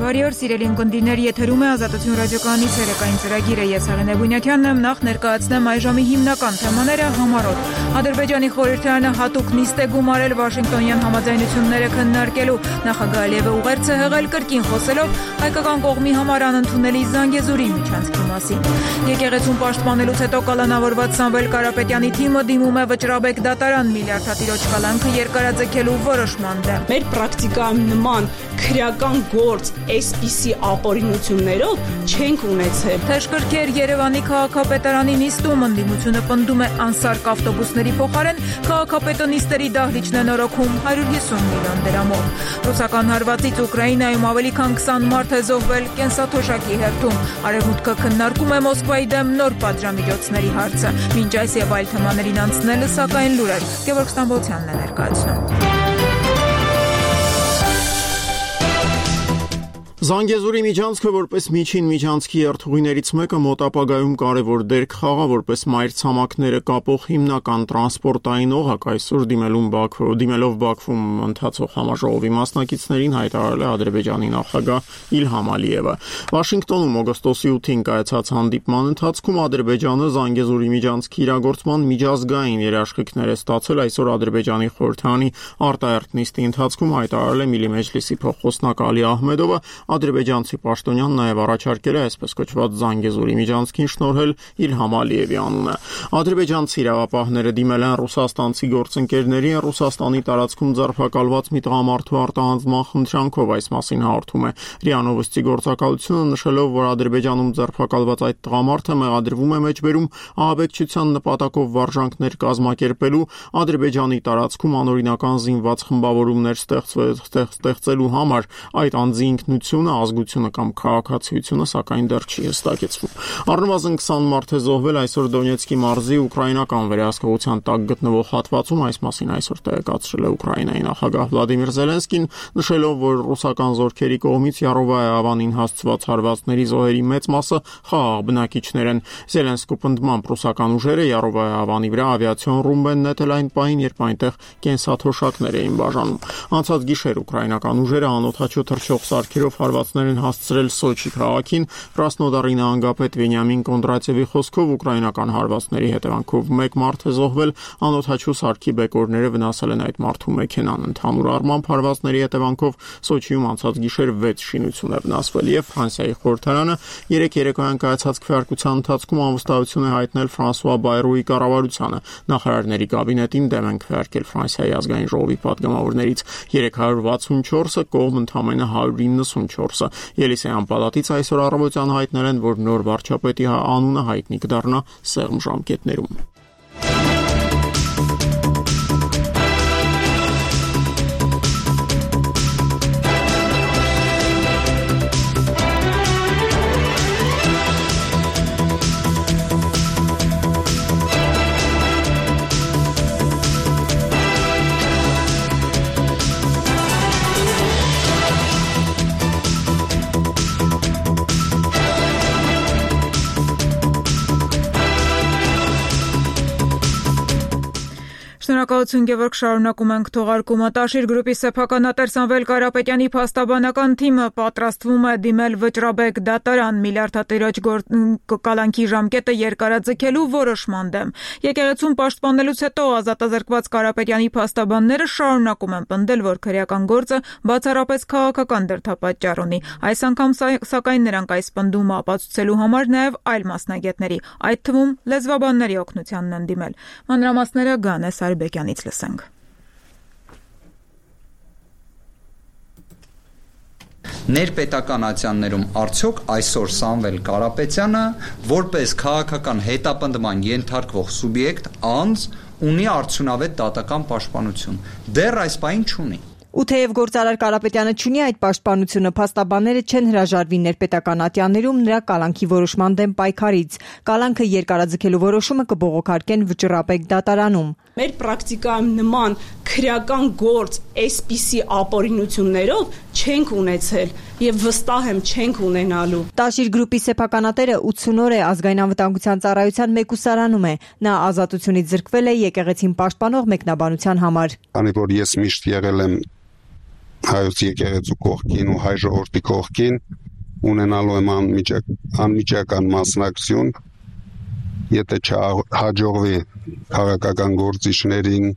Բարի օր, սիրելի ունկնդիրներ, եթերում է Ազատություն ռադիոկայանի ցերեկային ծրագիրը։ Ես Արենե Բունյաթյանն եմ, նախ ներկայացնեմ այժմի հիմնական թեմաները համառոտ։ Ադրբեջանի խորհրդարանը հատուկ նիստ է գումարել Վաշինգտոնյան համաձայնությունները քննարկելու։ Նախագահ Ալիևը ուղերձ է հղել կրկին խոսելով հայկական կողմի համար անընդունելի Զանգեզուրի միջանցքի մասին։ Եկեղեցուն պաշտպանելուց հետո կալանավորված Սամվել Կարապետյանի թիմը դիմում է վճռաբեկ դատարան միլիարդատիրոջ կալանքը երկարաձգելու որոշման դեմ։ Մեր պրակտիկայում նման քրեական գործ այսպիսի ապօրինություններով չենք ունեցել։ Թեժկրքեր Երևանի քաղաքապետարանի նիստում ընդդիմությունը պնդում է անսարք ավտոբուսների փոխարեն քաղաքապետը նիստերի դահլիճն է նորոգում 150 միլիոն դրամով։ Ռուսական հարվածից Ուկրաինայում ավելի քան 20 մարդ է զոհվել կենսաթոշակի հերթում։ Արևմուտքը քննարկում է Մոսկվայի դեմ նոր պատժամիջոցների հարցը։ Մինչ այս եւ այլ թեմաներին անցնելը սակայն լուրեր։ Գևորգ Ստամբոլցյանն է ներկայացնում։ Զանգեզուրի միջանցքը որպես միջին միջանցքի երթուղիներից մեկը մոտ ապագայում կարևոր դեր կխաղա որպես մայրցամաքները կապող հիմնական տրանսպորտային օղակ այսօր դիմելով Բաքվում ընթացող համաժողովի մասնակիցներին հայտարարել է Ադրբեջանի նախագահ Իլհամ Ալիևը։ Վաշինգտոնում օգոստոսի 8-ին կայացած հանդիպման ընթացքում Ադրբեջանը Զանգեզուրի միջանցքի իրագործման միջազգային երաշխիքներ է ստացել այսօր Ադրբեջանի խորհրդարանի արտահերթ նիստի ընթացքում հայտարարել է Միլի մեջլիսի փոխխոսնակ Ալի Ահմեդովը ադրբեջանցի պաշտոնյան նաև առաջարկել է այսպես կոչված Զանգեզուրի միջանցքին շնորհել Իլհամ Ալիևի անունը։ Ադրբեջանցի իրավապահները դիմել են ռուսաստանցի գործընկերներին Ռուսաստանի տարածքում ձերբակալված մի տղամարդու արտահանձնման խնդրանքով, այս մասին հաղորդում է ՌԻԱ Նովոստի գործակալությունը, նշելով, որ Ադրբեջանում ձերբակալված այդ տղամարդը մեղադրվում է մեջբերում ահաբեկչության նպատակով վարժանքներ կազմակերպելու, Ադրբեջանի տարածքում անօրինական զինված խմբավորումներ ստեղծելու համար, այդ անձի ինքնությունը, ազգությունը կամ քաղաքացիությունը սակայն դեռ չի հստակեցվում։ Առնվազն 20 մարդ է զոհվել այսօր Դոնեցկի մարզի ուկրաինական վերահսկողության տակ գտնվող հատվածում, այս մասին այսօր տեղեկացրել է Ուկրաինայի նախագահ Վլադիմիր Զելենսկին, նշելով, որ ռուսական զորքերի կողմից Յարովայ ավանին հասցված հարվածների զոհերի մեծ մասը խաղաղ բնակիչներ են։ Զելենսկու պնդմամբ ռուսական ուժերը Յարովայ ավանի վրա ավիացիոն ռումբ են նետել այն պահին, երբ այնտեղ կենսաթոշակներ էին բաժանում։ Անցած գիշեր ուկրաինական ուժերը անօդաչու թռչող սարքերով հարվածներ են հասցրել Սոչի քաղաքին։ Կրասնոդարի նահանգապետ Վենյամին Կոնդրատյևի խոսքով ուկրաինական հարվածների հետևանքով 1 մարդ է զոհվել, անօդաչու սարքի բեկորները վնասել են այդ մարդու մեքենան։ Ընդհանուր առմամբ հարվածների հետևանքով Սոչիում անցած գիշեր 6 շինություն է վնասվել եւ Ֆրանսիայի խորհրդարանը երեկոյան կայացած քվեարկության ընթացքում անվստահություն է հայտնել Ֆրանսուଆ Բայրոյի կառավարությանը։ Նախարարների կաբինետին դեմ են քվեարկել Ֆրանսիայի ազգային ժողովի падգամավորներից 364-ը, կողմ ընդամենը 194-ը։ Ելիսեյան պալատից այսօր առավոտյան հայտնել են, որ նոր վարչապետի անունը հայտնի կդառնա սեղմ ժամկետներում։ Շնորհակալություն Գևորգ, շարունակում ենք թողարկումը։ Տաշիր գրուպի սեփականատեր Սամվել Կարապետյանի փաստաբանական թիմը պատրաստվում է դիմել վճռաբեկ դատարան միլիարդատիրոջ կալանքի ժամկետը երկարաձգելու որոշման դեմ։ Եկեղեցուն պաշտպանելուց հետո ազատազրկված Կարապետյանի փաստաբանները շարունակում են պնդել, որ քրեական գործը բացառապես քաղաքական դրդապատճառ ունի։ Այս անգամ սակայն նրանք այս պնդումը ապացուցելու համար նաև այլ մասնագետների, այդ թվում լեզվաբանների օգնությանն են դիմել։ Մանրամասները Գանե Սարիբեկյանից լսենք։ Ներպետական ատյաններում արդյոք այսօր Սամվել Կարապետյանը որպես քաղաքական հետապնդման ենթարկվող սուբյեկտ անձ ունի արդյունավետ դատական պաշտպանություն։ Դեռ այս պահին չունի։ Ու թեև գործարար Կարապետյանը չունի այդ պաշտպանությունը, փաստաբանները չեն հրաժարվի ներպետական ատյաններում նրա կալանքի որոշման դեմ պայքարից։ Կալանքը երկարաձգելու որոշումը կբողոքարկեն վճռաբեկ դատարանում։ Մեր պրակտիկայում նման քրեական գործ այսպիսի ապօրինություններով չենք ունեցել եւ վստահ եմ չենք ունենալու։ Տաշիր գրուպի սեփականատերը 80 օր է ազգային անվտանգության ծառայության մեկուսարանում է։ Նա ազատությունից զրկվել է եկեղեցին պաշտպանող մեկնաբանության համար։ Քանի որ ես միշտ եղել եմ հայոց եկեղեցու կողքին ու հայ ժողովրդի կողքին ունենալու եմ անմիջական մասնակցություն, եթե չհաջողվի քաղաքական գործիչներին,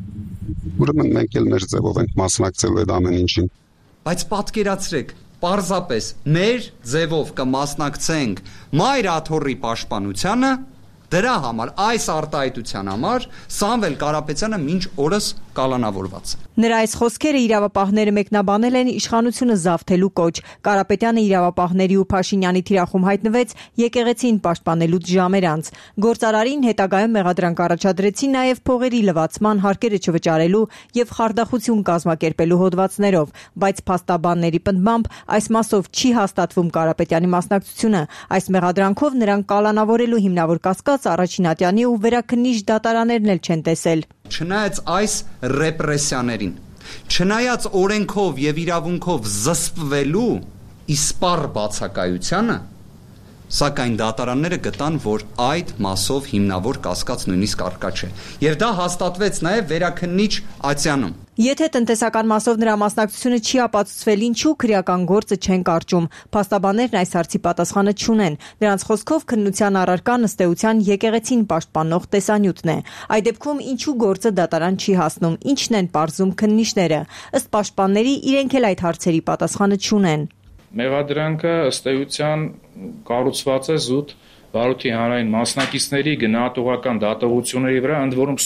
ուրեմն մենք էլ մեր ձևով ենք մասնակցելու այդ ամեն ինչին։ Բայց պատկերացրեք, պարզապես մեր ձևով կմասնակցենք Մայր Աթոռի պաշտպանությանը, դրա համար, այս արտահայտության համար Սամվել Կարապետյանը մինչ օրս կալանավորված է։ Նրա այս խոսքերը իրավապահները մեկնաբանել են իշխանությունը զավթելու կոչ։ Կարապետյանը իրավապահների ու Փաշինյանի թիրախում հայտնվեց եկեղեցին պաշտպանելուց ժամեր անց։ Գործարարին հետագայում մեղադրանք առաջադրեցին նաև փողերի լվացման, հարկերը չվճարելու եւ խարդախություն կազմակերպելու հոդվածներով, բայց փաստաբանների պնդմամբ այս մասով չի հաստատվում Կարապետյանի մասնակցությունը։ Այս մեղադրանքով նրան կալանավորելու հիմնավոր կասկած առաջինատյանի ու վերաքննիչ դատարաններն էլ չեն տեսել։ Չնայած այս ռեպրեսիաներին, չնայած օրենքով եւ իրավունքով զսպվելու իսպառ բացակայությանը, սակայն դատարանները գտան, որ այդ մասով հիմնավոր կասկած նույնիսկ առկա չէ։ Եվ դա հաստատվեց նաև վերաքննիչ ատյանում։ Եթե տնտեսական մասով նրա մասնակցությունը չի ապացուցվել, ինչու քրեական գործը չեն կարճում։ Փաստաբաններն այս հարցի պատասխանը չունեն։ Նրանց խոսքով քննության առարկան ըստ էության եկեղեցին պաշտպանող տեսանյութն է։ Այդ դեպքում ինչու գործը դատարան չի հասնում, ինչն են պարզում քննիչները։ Ըստ պաշտպանների իրենք էլ այդ հարցերի պատասխանը չունեն։ Մեղադրանքը ըստ էության կառուցված է զուտ վարույթի հանրային մասնակիցների գնահատողական դատողությունների վրա, ընդ որում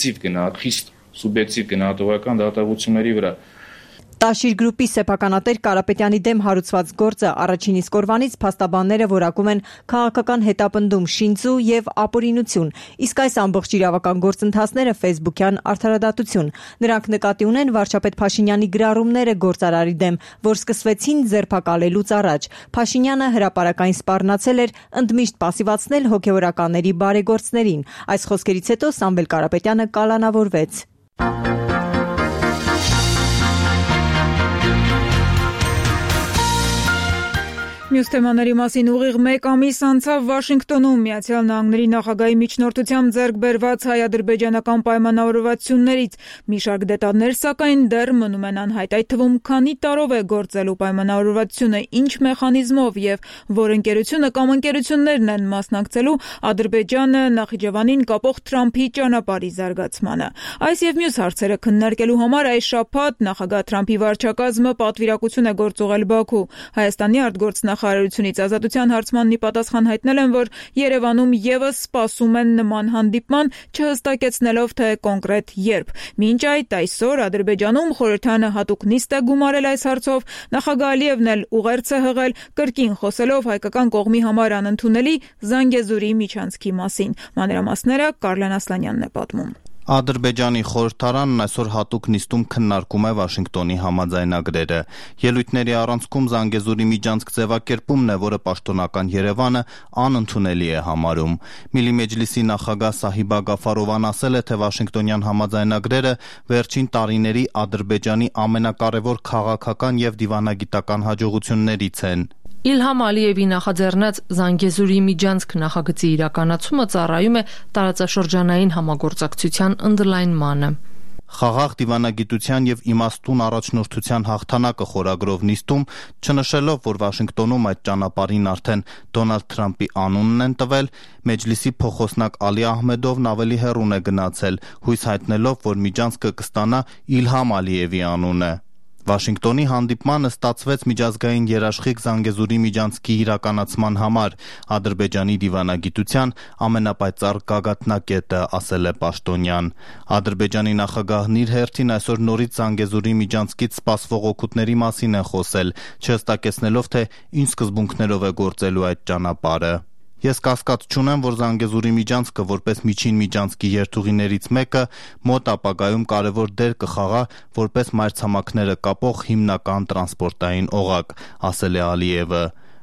խիստ սուբյեկտիվ գնահատողական դատողությունների վրա։ Տաշիր գրուպի սեփականատեր Կարապետյանի դեմ հարուցված գործը առաջին իսկ օրվանից փաստաբանները որակում են քաղաքական հետապնդում, շինծու եւ ապօրինություն, իսկ այս ամբողջ իրավական գործընթացները ֆեյսբուքյան արդարադատություն։ Նրանք նկատի ունեն վարչապետ Փաշինյանի գրառումները գործարարի դեմ, որ սկսվեցին ձերբակալելուց առաջ։ Փաշինյանը հրապարակային սպառնացել էր ընդմիշտ պասիվացնել հոգեվորականների բարեգործներին։ Այս խոսքերից հետո Սամվել Կարապետյանը կալանավորվեց։ Մյուս թեմաների մասին ուղիղ 1 ամիս անցավ Վաշինգտոնում Միացյալ Նահանգների նախագահի միջնորդությամբ ձեռք բերված հայ-ադրբեջանական պայմանավորվածություններից մի շարք դետալներ սակայն դեռ մնում են անհայտ, այդ թվում քանի տարով է գործելու պայմանավորվածությունը, ինչ մեխանիզմով եւ որ ընկերությունը կամ ընկերություններն են մասնակցելու Ադրբեջանը Նախիջևանին կապող Թրամփի ճանապարհի զարգացմանը։ Այս եւ մյուս հարցերը քննարկելու համար այս շաբաթ նախագահ Թրամփի վարչակազմը պատվիրակություն է գործուղել Բաքու։ Հայաստանի արտգործնախարարությունից ազատության հարցմանն ի պատասխան հայտնել են, որ Երևանում եւս սպասում են նման հանդիպման, չհստակեցնելով թե կոնկրետ երբ։ Մինչ այդ այսօր Ադրբեջանում խորհրդարանը հատուկ նիստ է գումարել այս հարցով, նախագահ Ալիևն էլ ուղերձ է հղել, կրկին խոսելով հայկական կողմի համար անընդունելի Զանգեզուրի միջանցքի մասին։ Մանրամասները Կարլեն Ասլանյանն է պատմում։ Ադրբեջանի խորհրդարանն այսօր հատուկ նիստում քննարկում է Վաշինգտոնի համաձայնագրերը։ Ելույթների առանցքում Զանգեզուրի միջանցք ձևակերպումն է, որը պաշտոնական Երևանը անընդունելի է համարում։ Միլի Մեջլիսի նախագահ Սահիբա Գաֆարովան ասել է, թե Վաշինգտոնյան համաձայնագրերը վերջին տարիների Ադրբեջանի ամենակարևոր քաղաքական եւ դիվանագիտական հաջողություններից են։ Իլհամ Ալիևի նախաձեռնած Զանգեզուրի միջանցք նախագծի իրականացումը ծառայում է տարածաշրջանային համագործակցության ընդլայնմանը։ Խաղաղ դիվանագիտության եւ իմաստուն առաջնորդության հաղթանակը խորագրով նիստում, չնշելով, որ Վաշինգտոնում այդ ճանապարհին արդեն Դոնալդ Թրամփի անունն են տվել, Մեջլիսի փոխոսնակ Ալի Ահմեդովն ավելի հեռուն է գնացել, հույս հայտնելով, որ միջանցքը կստանա Իլհամ Ալիևի անունը։ Վաշինգտոնի հանդիպմանը ստացվեց միջազգային երաշխիք Զանգեզուրի միջանցքի իրականացման համար Ադրբեջանի դիվանագիտության ամենապայծառ գագաթնակետը, ասել է պաշտոնյան։ Ադրբեջանի նախագահն իր հերթին այսօր նորից Զանգեզուրի միջանցքից սպասվող օգուտների մասին է խոսել, չհստակեցնելով, թե ինչ սկզբունքներով է գործելու այդ ճանապարհը։ Ես կասկած չունեմ, որ Զանգեզուրի միջանցքը որպես միջին միջանցքի երթուղիներից մեկը մոտ ապագայում կարևոր դեր կխաղա որպես մայրցամաքները կապող հիմնական տրանսպորտային օղակ, ասել է Ալիևը։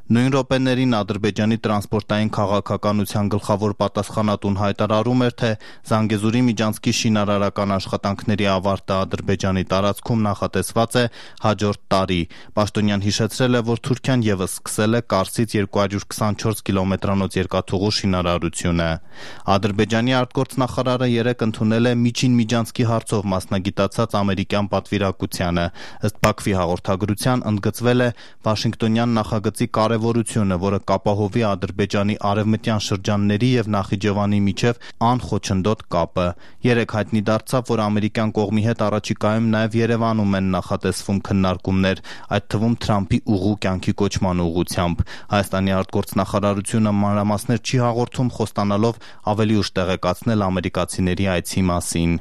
Նույն րոպեներին Ադրբեջանի տրանսպորտային քաղաքականության գլխավոր պատասխանատուն հայտարարում էր, թե Զանգեզուրի միջանցքի շինարարական աշխատանքների ավարտը Ադրբեջանի տարածքում նախատեսված է հաջորդ տարի։ Պաշտոնյան հիշեցրել է, որ Թուրքիան ևս սկսել է Կարսից 224 կիլոմետրանոց երկաթուղու շինարարությունը։ Ադրբեջանի արտգործնախարարը երեկ ընդունել է միջին միջանցքի հարցով մասնագիտացած ամերիկյան պատվիրակությանը։ Ըստ Բաքվի հաղորդագրության ընդգծվել է Վաշինգտոնյան նախագծի կարևորությունը, որը կապահովի Ադրբեջանի արևմտյան շրջանների եւ Նախիջևանի միջև անխոչնդոտ կապը։ Երեկ հայտնի դարձավ, որ ամերիկյան կողմի հետ առաջիկայում նաեւ Երևանում են նախատեսվում քննարկումներ, այդ թվում Թրամփի ուղու կյանքի կոչման ուղղությամբ։ Հայաստանի արտգործնախարարությունը մանրամասներ չի հաղորդում, խոստանալով ավելի ուշ տեղեկացնել ամերիկացիների այցի մասին։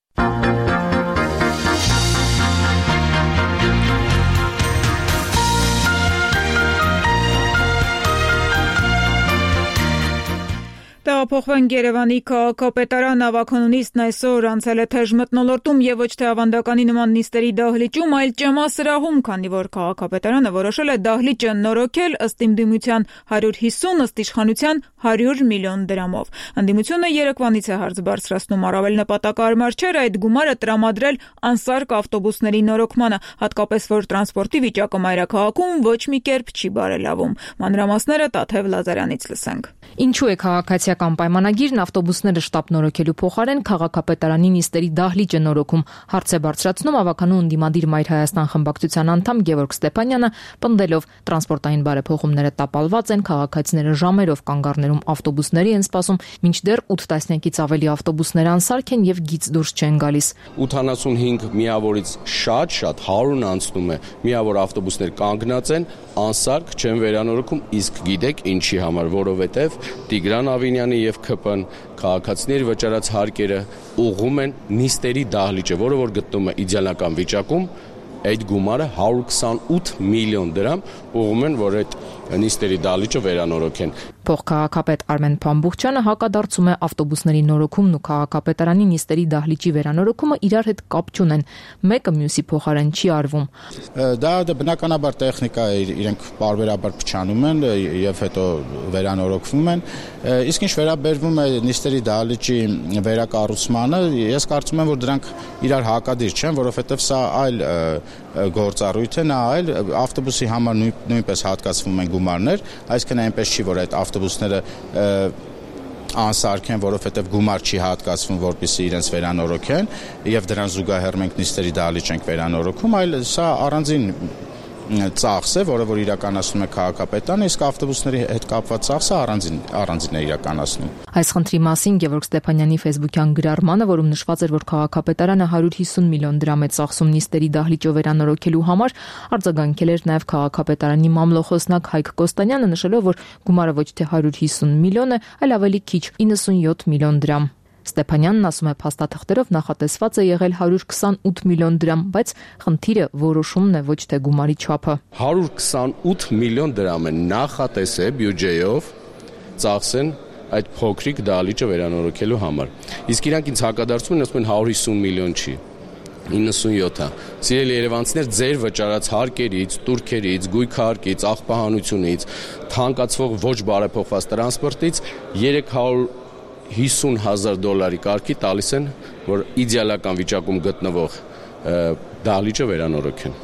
Տեղափոխվենք Երևանի քաղաքապետարան ավականունիստն այսօր անցել է թեժ մթնոլորտում եւ ոչ թե ավանդականի նման նիստերի դահլիճում, այլ ճեմասրահում, քանի որ քաղաքապետարանը որոշել է դահլիճը նորոգել ըստ ընդդիմության 150, ըստ իշխանության 100 միլիոն դրամով։ Ընդդիմությունը երեկվանից է հարց բարձրացնում, առավել նպատակարար չէր այդ գումարը տրամադրել անսարք ավտոբուսների նորոգմանը, հատկապես որ տրանսպորտի վիճակը մայրաքաղաքում ոչ մի կերպ չի բարելավում։ Մանրամասները Տաթև Լազարյանից լսենք։ Ինչու է քաղաքացիական պայմանագիրն ավտոբուսները շտապ նորոգելու փոխարեն քաղաքապետարանի նիստերի դահլիճը նորոգում, հարց է բարձրացնում ավականու ընդդիմադիր Մայր Հայաստան խմբակցության անդամ Գևորգ Ստեփանյանը, պնդելով տրանսպորտային բարեփոխումները տապալված են, քաղաքացիները ժամերով կանգառներում ավտոբուսների են սպասում, մինչդեռ 8 տասնյակից ավելի ավտոբուսներ անսարք են եւ գիծ դուրս չեն գալիս։ 85 միավորից շատ 100-ն անցնում է, միավոր ավտոբուսներ կանգնած են, անսարք չեն վերանորոգում, իսկ գիտեք ինչի համար, որովհետեւ Տիգրան Ավինյանի եւ ՔՊ-ն քաղաքացիների վճարած հարկերը ուղղում են նիստերի դահլիճը, որը որ գտնվում է իդեալական վիճակում, այդ գումարը 128 միլիոն դրամ ուղղում են, որ այդ նիստերի դահլիճը վերանորոգեն։ Փոխքաղաքապետ Արմեն Փամբուխչյանը հակադարձում է ավտոբուսների նորոգումն ու քաղաքապետարանի նիստերի դահլիճի վերանորոգումը իրար հետ կապ չունեն, մեկը մյուսի փոխարեն չի արվում։ Դա բնականաբար տեխնիկա է, իրենք պարբերաբար փչանում են եւ հետո վերանորոգվում են։ Իսկ ինչ վերաբերվում է նիստերի դահլիճի վերակառուցմանը, ես կարծում եմ, որ դրանք իրար հակադիր չեն, որովհետեւ սա այլ գործառույթ է, նա այլ ավտոբուսի համար նույնպես հատկացվում են գումարներ, այսինքն այնպես չի, որ այդ ավտոբուսները անսարք են, որովհետև գումար չի հատկացվում, որպեսզի իրենց վերանորոգեն եւ դրան զուգահեռ մենք նիստերի դահլիճ ենք վերանորոգում, այլ սա առանձին ծախս է, որը որ իրականացնում է քաղաքապետարանը, իսկ ավտոբուսների հետ կապված ծախսը առանձին է իրականացնում։ Այս խնդրի մասին Գևորգ Ստեփանյանի ֆեյսբուքյան գրառմանը, որում նշված էր, որ քաղաքապետարանը 150 միլիոն դրամ է ծախսում նիստերի դահլիճը վերանորոգելու համար, արձագանքել էր նաև քաղաքապետարանի մամլոխոսնակ Հայկ Կոստանյանը, նշելով, որ գումարը ոչ թե 150 միլիոն է, այլ ավելի քիչ 97 միլիոն դրամ։ Ստեփանյանն ասում է, փաստաթղթերով նախատեսված է եղել 128 միլիոն դրամ, բայց խնդիրը որոշումն է, ոչ թե գումարի չափը։ 128 միլիոն դրամ է նախատեսել բյուջեով ծախսեն այդ փոքրիկ դահլիճը վերանորոգելու համար։ Իսկ իրանք ինձ հակադարձում են, ասում են 150 միլիոն չի, 97-ը։ Սիրելի երևանցիներ, ձեր վճարած հարկերից, տուրքերից, գույքահարկից, աղբահանությունից, թանկացվող ոչ բարեփոխված տրանսպորտից 350,000 կարգի տալիս են, որ իդեալական վիճակում գտնվող դահլիճը վերանորոգեն։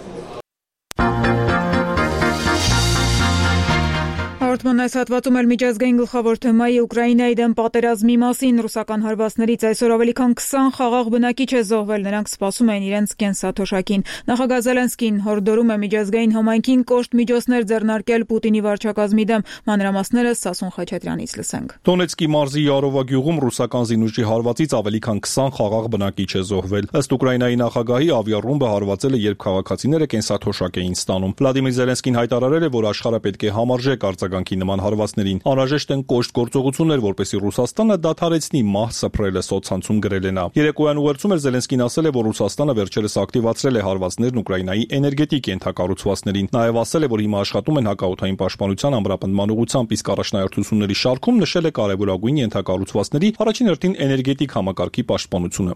Հաղորդման այս հատվածում էլ միջազգային գլխավոր թեմայի Ուկրաինայի դեմ պատերազմի մասին ռուսական հարվածներից այսօր ավելի քան 20 խաղաղ բնակիչ է զոհվել, նրանք սպասում են իրենց կենսաթոշակին։ Նախագահ Զելենսկին հորդորում է միջազգային համայնքին կոշտ միջոցներ ձեռնարկել Պուտինի վարչակազմի դեմ։ Մանրամասները Սասուն Խաչատրյանից լսենք։ Դոնեցկի մարզի Յարովա գյուղում ռուսական զինուժի հարվածից ավելի քան 20 խաղաղ բնակիչ է զոհվել։ Ըստ Ուկրաինայի նախագահի, ավիառումբը հարվածել է, երբ քաղաքացիները կենսաթոշակ էին ստանում։ Վլադիմիր Զելենսկին հայտարարել է, որ աշխարհը պետք է համարժեք արձագանքի կյանքի նման հարվածներին։ Անհրաժեշտ են կոշտ գործողություններ, որպեսզի Ռուսաստանը դադարեցնի մահ սփռելը, սոցցանցում գրել է նա։ Երեկոյան ուղերձում Զելենսկին ասել է, որ Ռուսաստանը վերջերս ակտիվացրել է հարվածներն Ուկրաինայի էներգետիկ ենթակառուցվածքներին։ Նաև ասել է, որ հիմա աշխատում են հակաօդային պաշտպանության ամրապնդման ուղղությամբ, իսկ առաջնահերթությունների շարքում նշել է կարևորագույն ենթակառուցվածքների առաջին հերթին էներգետիկ համակարգի պաշտպանությունը։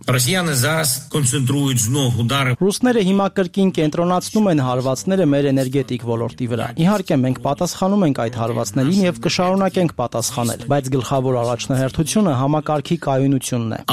Ռուսները հիմա կրկին կենտրոնացնում են հարվածները մեր էներգետիկ ոլորտի վրա։ Իհարկե, մենք պատասխանում ենք այդ հարվածներին եւ կշարունակենք պատասխանել, բայց գլխավոր առաջնահերթությունը համակարգի կայունությունն է։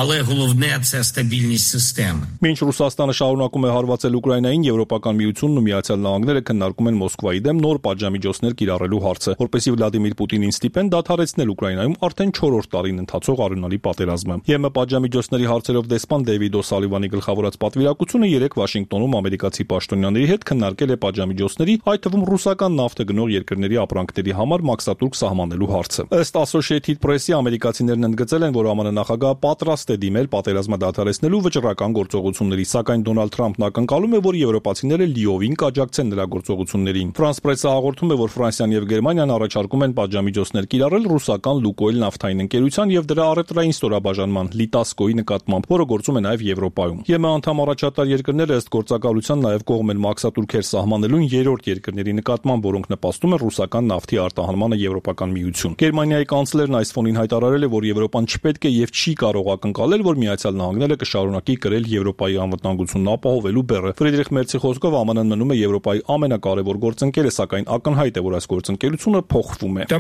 Մինչ Ռուսաստանը շարունակում է հարվածել Ուկրաինային, Եվրոպական միությունն ու Միացյալ Նահանգները քննարկում են Մոսկվայի դեմ նոր պատժամիջոցներ կիրառելու հարցը, որպեսզի Վլադիմիր Պուտինին ստիպեն դադարեցնել Ուկրաինայում արդեն 4-րդ տարին ընթացող արյունալի պատերազմը։ ԵՄ պատժամիջոցների հարցերով դեսպան Դեյվիդ Օ'Սալիվանի գլխավորած պատվիրակությունը երեկ Վաշինգտոնում ամերիկացի պաշտոնյաների հետ քննարկել է պատժամիջոցների, այդ թվում ռուսական նավթը գնող երկրների ապրանքների համար մաքսատուրք սահմանելու հարցը։ Ըստ Associated Press-ի ամերիկացիներն ընդգծել են, որ ԱՄՆ նախագահը պատրաստ է դիմել պատերազմը դադարեցնելու վճռական գործողությունների, սակայն Դոնալդ Թրամփն ակնկալում է, որ եվրոպացիները լիովին կաջակցեն նրա գործողություններին։ France Press-ը հաղորդում է, որ Ֆրանսիան եւ Գերմանիան առաջարկում են պատժամիջոցներ կիրառել ռուսական Լուկոյլ նավթային ընկերության եւ դրա առևտրային ստորաբաժանման Լիտասկոյի նկատմամբ, որը գործում է նաեւ Եվրոպայում։ ԵՄ անդամ առաջատար երկրները ըստ գործակալության նաեւ կողմ են մաքսատուրքեր սահմանելուն երրորդ երկրների նկատմամբ, որոնք նպաստում են ռուսական նավթի արտահանմանը Եվրոպական միություն։ Գերմանիայի կանցլերն այս ֆոնին հայտարարել է, որ Եվրոպան չպետք է եւ չի կարող ակնկալել, որ Միացյալ Նահանգները կշարունակի կրել Եվրոպայի անվտանգությունն ապահովելու բեռը։ Ֆրիդրիխ Մերցի խոսքով ԱՄՆ-ն մնում է Եվրոպայի ամենակարևոր գործընկերը, սակայն ակնհայտ է, որ այս գործընկերությունը փոխվում է։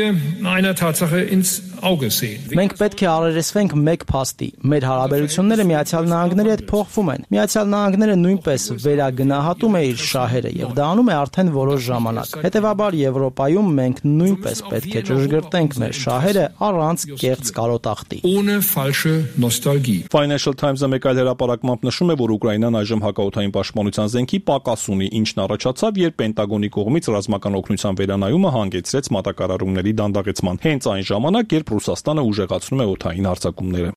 Մենք պետք է առերեսվենք մեկ փաստի։ Մեր հարաբերությունները Միացյալ Նահանգների հետ փոխվում են։ Միացյալ Նահանգները նույնպես վերագնահատում է իր շահերը եւ դա անում է արդեն որոշ ժամանակ։ Հետևաբար Եվրոպայում մենք նույնպես պետք է ճշգրտենք մեր շահերը առանց կեղծ կարոտախտի։ Financial Times-ը մեկ այլ հրապարակմամբ նշում է, որ Ուկրաինան այժմ հակաօդային պաշտպանության զենքի պակաս ունի, ինչն առաջացավ, երբ Պենտագոնի կողմից ռազմական օգնության վերանայումը հանգեցրեց մատակարարումների դանդաղեցման։ Հենց այն ժամանակ, երբ Ռուսաստանը ուժեղացնում է օդային հարձակումները։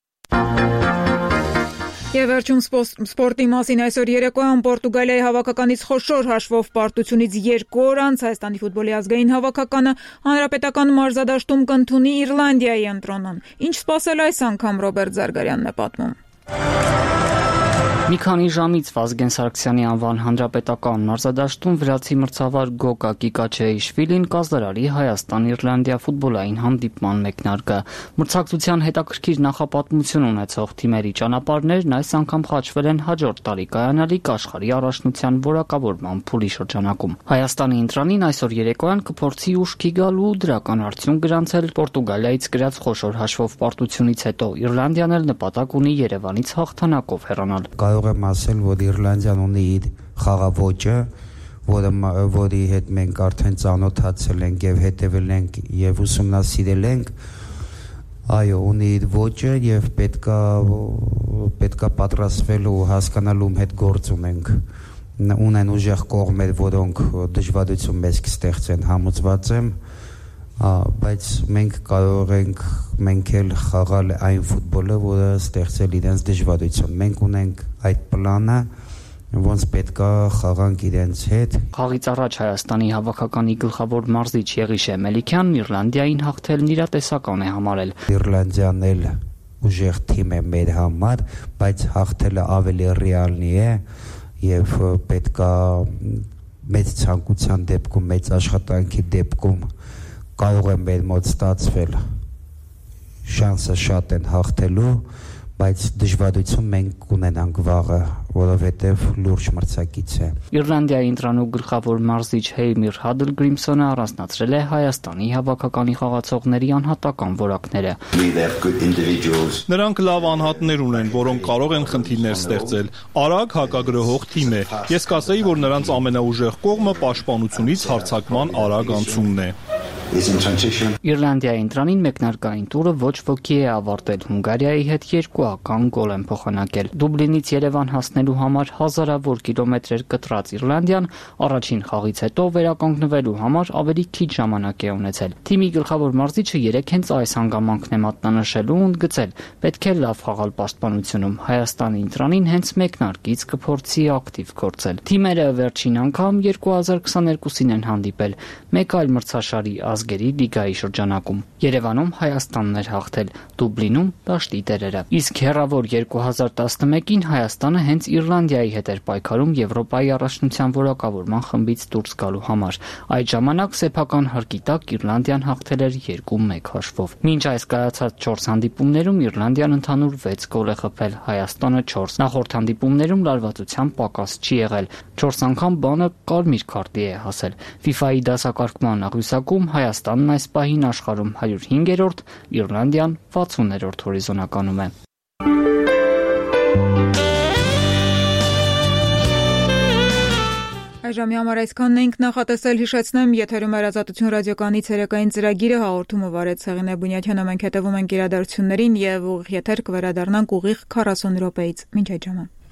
Եվ վերջում սպորտի մասին այսօր երեկոյան Պորտուգալիայի հավաքականից խոշոր հաշվով պարտությունից 2 օր անց Հայաստանի ֆուտբոլի ազգային հավաքականը հանրապետական մարզադաշտում կընդունի Իռլանդիայի ընտրոնն։ Ինչ սպասել այս անգամ Ռոբերտ Զարգարյանն է պատմում։ Մի քանի ժամից Վազգեն Սարգսյանի անվան հանրապետական մարզադաշտում վրացի մրցավար Գոգա Կիկաչեիշվիլին կազդարարի Հայաստան-Իռլանդիա ֆուտբոլային հանդիպման մեկնարկը։ Մրցակցության հետաքրքիր նախապատմություն ունեցող թիմերի ճանապարհներն այս անգամ խաչվել են հաջորդ տարի կայանալիք աշխարհի առաջնության որակավորման փուլի շրջանակում։ Հայաստանի ընտրանին այսօր երեկոյան կփորձի ուշքի գալ ու դրական արդյունք գրանցել Պորտուգալիայից գրած խոշոր հաշվով պարտությունից հետո։ Իռլանդիան էլ նպատակ ունի Երևանից հաղթանակով հեռանալ։ Կարող եմ ասել, որ Իռլանդիան ունի իր խաղաոճը, որի հետ մենք արդեն ծանոթացել ենք եւ հետեւել ենք եւ ուսումնասիրել ենք, այո, ունի իր ոճը եւ պետքա պատրաստվել ու հասկանալ ում հետ գործ ունենք։ Ունեն ուժեղ կողմեր, որոնք դժվարություն մեզ կստեղծեն, համոզված եմ, բայց մենք կարող ենք մենք էլ խաղալ այն ֆուտբոլը, որը ստեղծել իրենց դժվարություն։ Մենք ունենք այդ պլանը, ոնց պետքա խաղանք իրենց հետ։ Խաղից առաջ Հայաստանի հավաքականի գլխավոր մարզիչ Եղիշե Մելիքյանն Իռլանդիային հաղթելն իրատեսական է համարել։ Իռլանդիան էլ ուժեղ թիմ է մեր համար, բայց հաղթելը ավելի ռեալնի է եւ պետքա մեծ ցանկության դեպքում, մեծ աշխատանքի դեպքում կարող է մեր մոտ ստացվել, շանսը շատ են հաղթելու, բայց դժվարություն մենք ունենանք վաղը, որովհետև լուրջ մրցակից է։ Իռլանդիայի ընտրանու գլխավոր մարզիչ Հեյմիր Հադլգրիմսոնը առանձնացրել է Հայաստանի հավաքականի խաղացողների անհատական որակները։ Նրանք լավ անհատներ ունեն, որոնք կարող են խնդիրներ ստեղծել։ Արագ հակագրոհող թիմ է։ Ես կասեի, որ նրանց ամենաուժեղ կողմը պաշտպանությունից հարձակման արագ անցումն է։ Իռլանդիայի ընտրանին մեկնարկային տուրը ոչ ոքի է ավարտել։ Հունգարիայի հետ 2-ական գոլ են փոխանակել։ Դուբլինից Երևան հասնելու համար հազարավոր կիլոմետրեր կտրած Իռլանդիան առաջին խաղից հետո վերականգնվելու համար ավելի քիչ ժամանակ է ունեցել։ Թիմի գլխավոր մարզիչը երեկ հենց այս հանգամանքն է մատնանշել ու ընդգծել. պետք է լավ խաղալ պաշտպանությունում։ Հայաստանի ընտրանին հենց մեկնարկից կփորձի ակտիվ գործել։ Թիմերը վերջին անգամ 2022-ին են հանդիպել։ Մեկ այլ մրցաշարի ազգերի լիգայի շրջանակում։ Երևանում Հայաստանն էր հաղթել, Դուբլինում դաշտի տերերը։ Իսկ հեռավոր 2011-ին Հայաստանը հենց Իռլանդիայի հետ էր պայքարում Եվրոպայի առաջնության որակավորման խմբից դուրս գալու համար։ Այդ ժամանակ սեփական հարկի տակ Իռլանդիան հաղթել էր 2-1 հաշվով։ Մինչ այս կայացած 4 հանդիպումներում Իռլանդիան ընդհանուր 6 գոլ է խփել, Հայաստանը 4։ Նախորդ հանդիպումներում լարվածության պակաս չի եղել։ 4 անգամ բանը կարմիր քարտի է հասել։ FIFA-ի դասակարգման աղյուսակում Հայաստանն այս պահին աշխարհում 105-րդ, Իռլանդիան 60-րդ հորիզոնականում է։ Այժմի համար այսքանն ենք նախատեսել, հիշեցնեմ, եթերում Ազատություն ռադիոկայանի ցերեկային ծրագիրը հաղորդումը վարեց Հեղինե Բունյաթյանը, մենք հետևում ենք իրադարձություններին եւ ուղիղ եթեր կվերադառնանք ուղիղ 40 րոպեից։ Մինչ այդ ժամանակ